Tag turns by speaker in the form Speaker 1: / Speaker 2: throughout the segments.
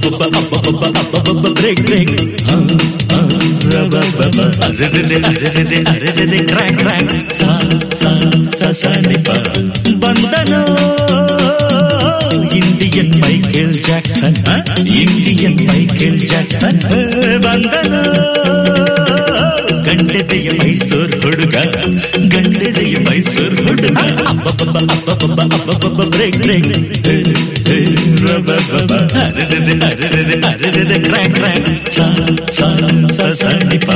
Speaker 1: break break ಅರೆ crack crack ಸನಿಪ ಬಂದನೋ Indian Michael Jackson Indian Michael Jackson ಬಂದನೋ ಗಂಡೆದೆಯ ಮೈಸೂರ್ ಹುಡುಗ ಗಂಡೆದೆಯ ಮೈಸೂರ್ ಹುಡುಗ ಬ್ರೇಕ್ ಬ್ರೇಕ್ ಅರೆ ಕ್ರ್ಯಾಕ್ ಕ್ರ್ಯಾಕ್ ಸನಿಪ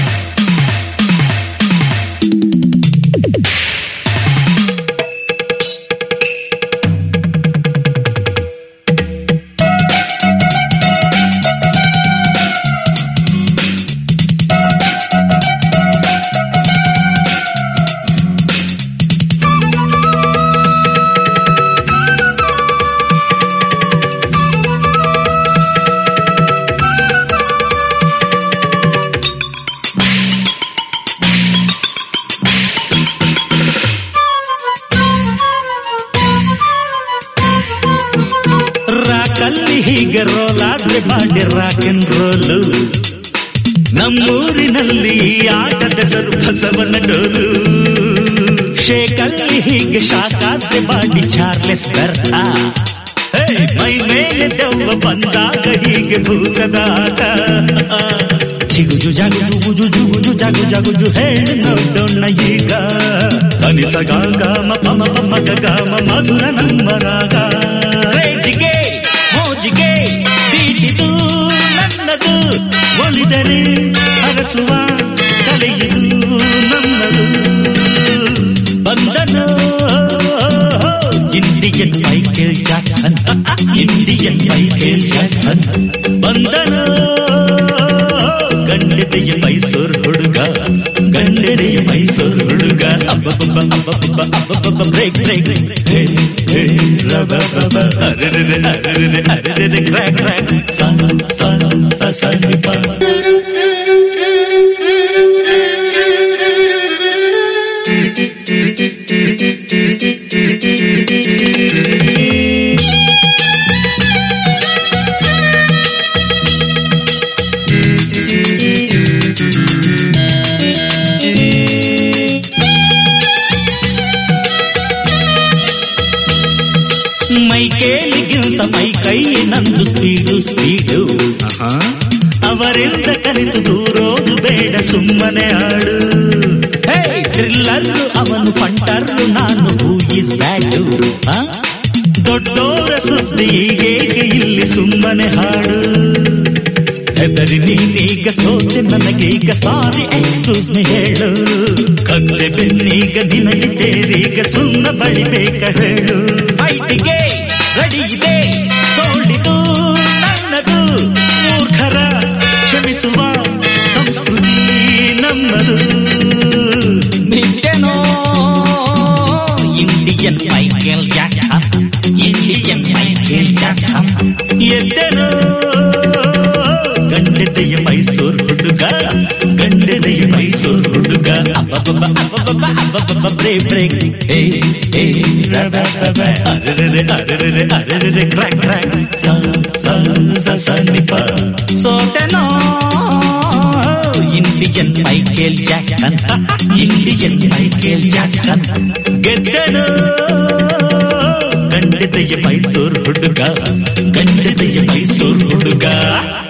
Speaker 1: ಹೀಗೆ ರೋಲಾದ್ರೆ ಮಾಡಿ ರಾಕ್ ಅಂಡ್ ರೋಲು ನಮ್ಮೂರಿನಲ್ಲಿ ಆಟದ ಹೆಸರು ಬಸವನ ಡೋಲು ಶೇಕಲ್ಲಿ ಹೀಗೆ ಶಾಕಾದ್ರೆ ಮಾಡಿ ಚಾರ್ಲೆಸ್ ಬರ್ತಾ ಮೈ ಮೇಲೆ ದೆವ್ವ ಬಂದಾಗ ಹೀಗೆ ಭೂತದಾಟ ಚಿಗುಜು ಜಾಗುಜು ಗುಜು ಜುಗುಜು ಜಾಗು ಜಾಗುಜು ಹೇಳಿ ನೋಡೋಣ ಈಗ ಸನಿಸ ಗಾಮ ಪಮ ಪಮ ಗಾಮ ಮಧುರ ನಮ್ಮ ರಾಗ ರೇಜಿಗೆ ಮೋಜಿಗೆ ಬೀಟಿದು ನನ್ನದು ಒಲಿದರೆ ಹರಸುವ ಕಲೆಯಿದು ನಮ್ಮದು ಬಂದನೋ Indian Michael Jackson Indian Michael Jackson ಬಂದನೋ ಗಂಡೆದೆಯ ಮೈಸೂರು ಹುಡುಗ ಗಂಡೆದೆಯ ಮೈಸೂರು ಹುಡುಗ ಬ್ರೇಕ್ ಬ್ರೇಕ್ ಅರೆ ಕ್ರ್ಯಾಕ್ ಕ್ರ್ಯಾಕ್ ಸನಿಪ ಮೈಕೇಲಿಗಿಂತ ಮೈ ಕೈ ನಂದು ಸ್ಪೀಡು ಸ್ಪೀಡು ಅವರಿಂದ ಕಲಿತು ದೂರೋದು ಬೇಡ ಸುಮ್ಮನೆ ಆಡು ಥ್ರಿಲ್ಲರ್ಲು ಅವನು ಫಂಟರ್ಲು ನಾನು ಹೂ ಇಸ್ ಬ್ಯಾಡು ದೊಡ್ಡೋರ ಸುದ್ದಿ ಹೀಗೆ ಇಲ್ಲಿ ಸುಮ್ಮನೆ ಹಾಡು ಹೆದರಿ ನೀನೀಗ ಸೋತೆ ನನಗೀಗ ಸಾರಿ ಎಕ್ಸ್ಕ್ಯೂಸ್ ಮಿ ಹೇಳು ಕತ್ತೆ ಬೆನ್ನೀಗ ನಿನಗೆ ತೇರೀಗ ಸುಮ್ಮ ಬಳಿಬೇಕ ಹೇಳು ಫೈಟಿಗೆ ರೆಡಿ ಇದೆ ತೋಳಿದು ನನ್ನದು ಮೂರ್ಖರ ಕ್ಷಮಿಸುವ ಸಂಸ್ಕೃತಿ ನಮ್ಮದು ನಿತ್ಯನೋ Indian Michael Jackson Indian Michael Jackson ಎದ್ದೆನೋ ಗಂಡೆದೆಯ ಮೈಸೂರು ಹುಡುಗ ಗಂಡೆದೆಯ ಮೈಸೂರು ಹುಡುಗ ಬ್ರೇಕ್ ಬ್ರೇಕ್ ಅರೆ ಕ್ರ್ಯಾಕ್ ಕ್ರ್ಯಾಕ್ ಸನಿಪ ಸೋಟನೋ Indian Michael Jackson Indian Michael Jackson ಗೆದ್ದನೋ ಗಂಡೆದೆಯ ಮೈಸೂರು ಹುಡುಗ ಗಂಡೆದೆಯ ಮೈಸೂರು ಹುಡುಗ